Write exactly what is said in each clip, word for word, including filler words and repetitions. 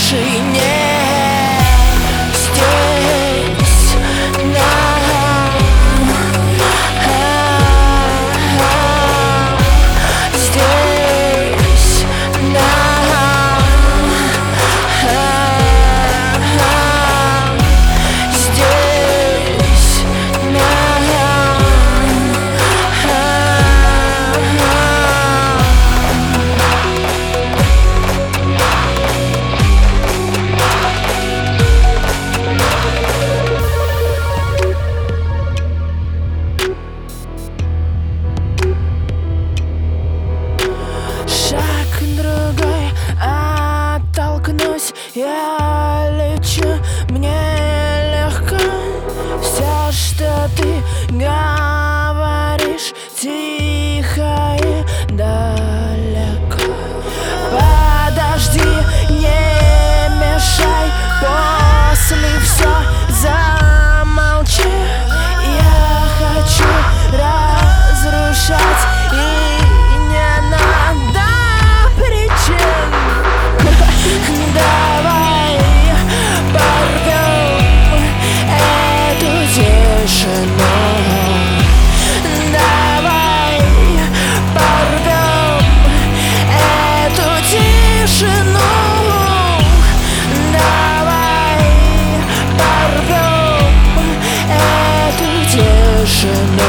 больше нет здесь нам. Здесь нам. Здесь нам. Шаг другой, оттолкнусь, я лечу, мне легко. Все, что ты говоришь, тихо и далеко. Подожди, не мешай, после все замолчи. Я хочу разрушать, и не надо причин. Давай порвем эту тишину. Давай порвем эту тишину. Давай порвем эту тишину.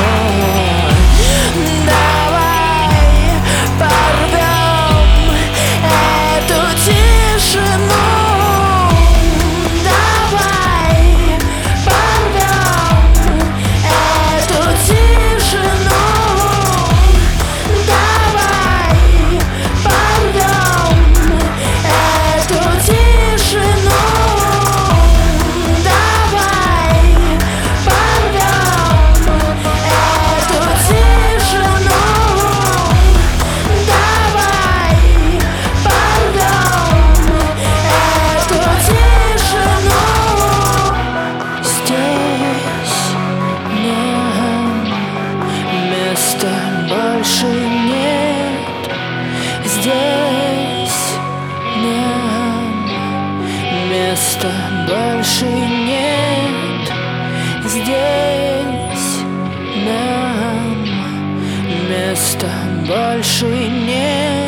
Давай порвем эту тишину. Давай порвем эту тишину. Давай порвем эту тишину. Давай порвем эту тишину. Давай порвем эту тишину. Здесь нам места больше нет. Здесь нам места больше нет. Здесь нам места больше нет.